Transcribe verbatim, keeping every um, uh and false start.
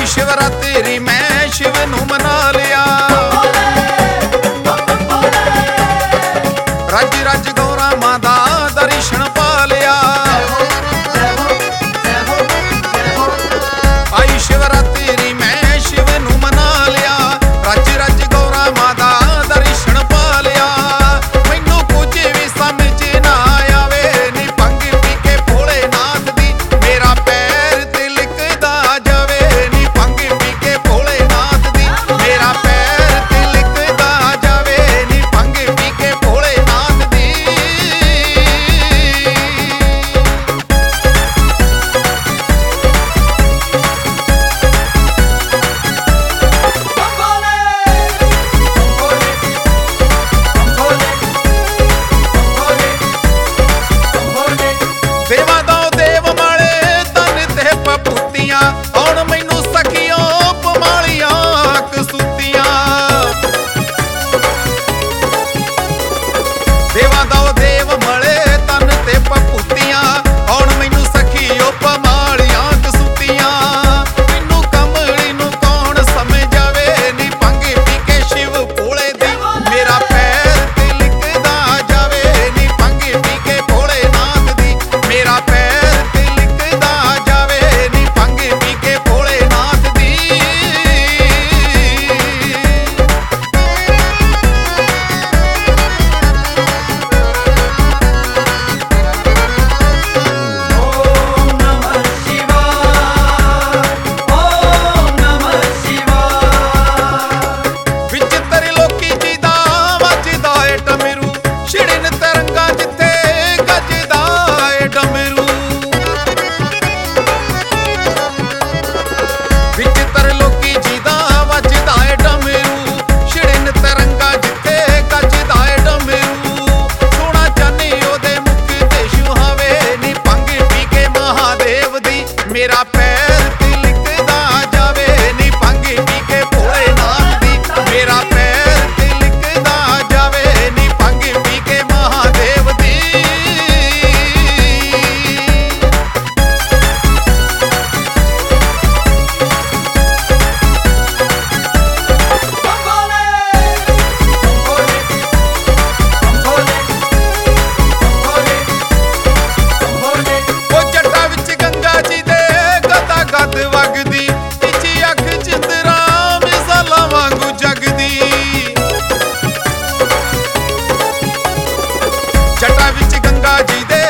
आई शिवरात्रि मैं शिव नू मना लिया। रज रज गौरा मां दा दर्शन पा लिया। आई शिवरात्रि मैं शिव नू मना लिया। रज रज गौरा मां दा दर्शन पा लिया। मैनू कुछ भी समझ ना आवे नी भंग पी के भोलेनाथ दी मेरा पैर तिलकदा जावे नी भंग पी के भोलेनाथ दी मेरा पैर तिलकदा जावे नी भंग पी के भोलेनाथ दी। देवा दो देव माले तन ते पपूतियां हुण मैनू सखियों पमालियां कसूतियां। देवा दो देव माले तन ते पपूतियां हुण मैनू सखियों पमालियां कसूतियां। मैनू कमली नू कौन समझावे नी भंग पी के शिव भोले दी मेरा पैर तिलकदा जावे नी भंग पी के भोलेनाथ दी मेरा पैर तिलकदा जावे नी भंग पी के भोलेनाथ दी। ओम नमः शिवाय ओम नमः शिवाय। विच त्रिलोकी जी दा वजदा ए डमरू छिड़न तरंगा जिथे गजदा ए डमरू। विच त्रिलोकी जी दा वजदा ए डमरू छिड़न तरंगा जिथे गजदा ए डमरू। सोना जाने ओदे मुख ते सुहावे नी भंग पी के महादेव दी मेरा पैर तिलकदा जावे नी भंग पी के भोलेनाथ दी मेरा पैर तिलकदा जावे नी भंग पी के महादेव दी। ओ जट्टा विच गंगा जी दे गदा गद वगदी तिची अख चिंदरा मिसाला वांगू जगदी। जट्टा विच गंगा जी दे